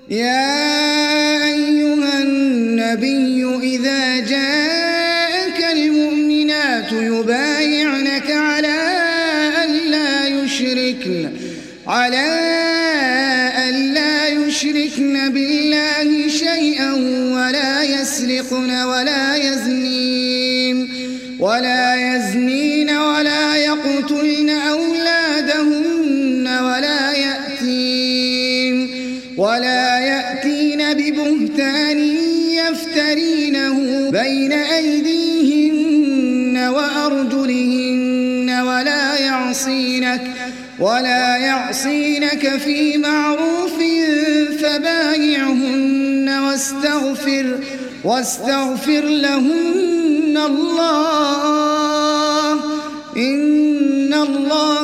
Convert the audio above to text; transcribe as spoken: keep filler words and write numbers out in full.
يا أيها النبي إذا جاءك المؤمنات يبايعنك على ألا يشركن على ألا يشركن بالله شيئا ولا يسرقن ولا يزنين ولا يزنين ولا يقتلن أولادهن ولا يأتين ولا يأتين ببهتان يفترينه بين أيديهن وأرجلهن ولا يعصينك ولا يعصينك في معروف فبايعهن واستغفر واستغفر لهن الله إن الله